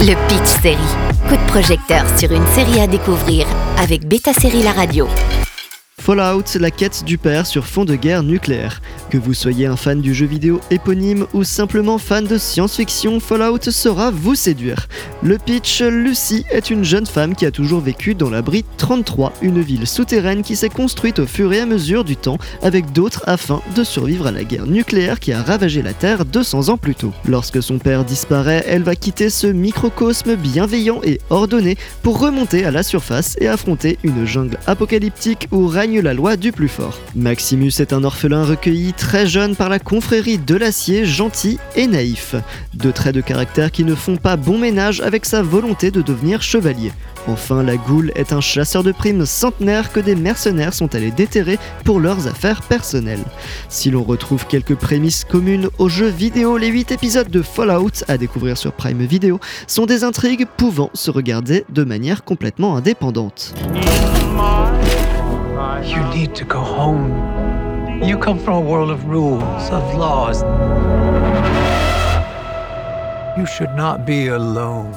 Le Pitch Série. Coup de projecteur sur une série à découvrir avec Beta Série La Radio. Fallout, la quête du père sur fond de guerre nucléaire. Que vous soyez un fan du jeu vidéo éponyme ou simplement fan de science-fiction, Fallout saura vous séduire. Le pitch, Lucy est une jeune femme qui a toujours vécu dans l'abri 33, une ville souterraine qui s'est construite au fur et à mesure du temps avec d'autres afin de survivre à la guerre nucléaire qui a ravagé la Terre 200 ans plus tôt. Lorsque son père disparaît, elle va quitter ce microcosme bienveillant et ordonné pour remonter à la surface et affronter une jungle apocalyptique où règne la loi du plus fort. Maximus est un orphelin recueilli très jeune par la confrérie de l'acier, gentil et naïf. Deux traits de caractère qui ne font pas bon ménage avec sa volonté de devenir chevalier. Enfin, la Ghoul est un chasseur de primes centenaire que des mercenaires sont allés déterrer pour leurs affaires personnelles. Si l'on retrouve quelques prémices communes aux jeux vidéo, les 8 épisodes de Fallout à découvrir sur Prime Video sont des intrigues pouvant se regarder de manière complètement indépendante. You need to go home. You come from a world of rules, of laws. You should not be alone.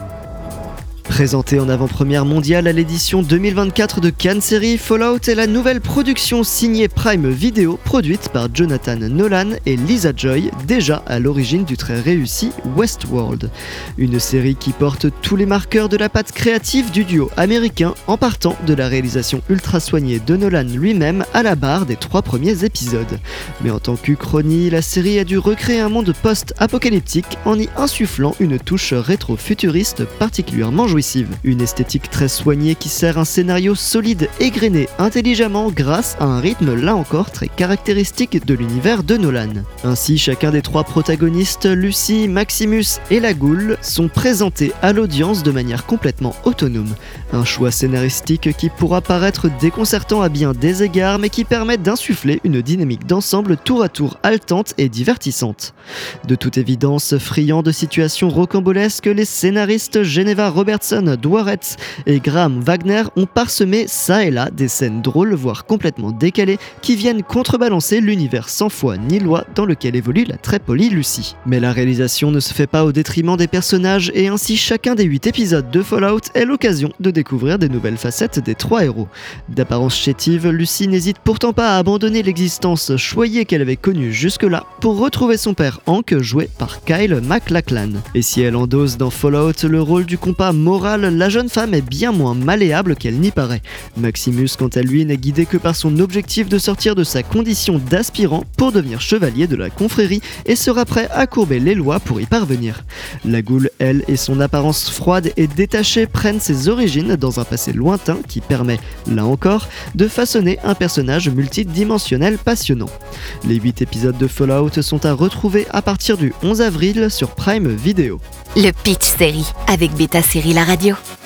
Présenté en avant-première mondiale à l'édition 2024 de Cannes Série, Fallout est la nouvelle production signée Prime Video, produite par Jonathan Nolan et Lisa Joy, déjà à l'origine du très réussi Westworld. Une série qui porte tous les marqueurs de la patte créative du duo américain en partant de la réalisation ultra soignée de Nolan lui-même à la barre des 3 premiers épisodes. Mais en tant qu'Uchronie, la série a dû recréer un monde post-apocalyptique en y insufflant une touche rétro-futuriste particulièrement jouissive. Une esthétique très soignée qui sert un scénario solide égrené intelligemment grâce à un rythme là encore très caractéristique de l'univers de Nolan. Ainsi, chacun des 3 protagonistes, Lucy, Maximus et la Ghoul, sont présentés à l'audience de manière complètement autonome. Un choix scénaristique qui pourra paraître déconcertant à bien des égards mais qui permet d'insuffler une dynamique d'ensemble tour à tour haletante et divertissante. De toute évidence, friand de situations rocambolesques, les scénaristes Geneva Robertson, Dwaretz et Graham Wagner ont parsemé ça et là des scènes drôles voire complètement décalées qui viennent contrebalancer l'univers sans foi ni loi dans lequel évolue la très polie Lucy. Mais la réalisation ne se fait pas au détriment des personnages et ainsi chacun des 8 épisodes de Fallout est l'occasion de découvrir des nouvelles facettes des 3 héros. D'apparence chétive, Lucy n'hésite pourtant pas à abandonner l'existence choyée qu'elle avait connue jusque-là pour retrouver son père Hank joué par Kyle MacLachlan. Et si elle endosse dans Fallout le rôle du compas moral, la jeune femme est bien moins malléable qu'elle n'y paraît. Maximus, quant à lui, n'est guidé que par son objectif de sortir de sa condition d'aspirant pour devenir chevalier de la confrérie et sera prêt à courber les lois pour y parvenir. La Ghoul, elle, et son apparence froide et détachée prennent ses origines dans un passé lointain qui permet, là encore, de façonner un personnage multidimensionnel passionnant. Les 8 épisodes de Fallout sont à retrouver à partir du 11 avril sur Prime Video. Le Pitch Série avec Beta Série La Radio.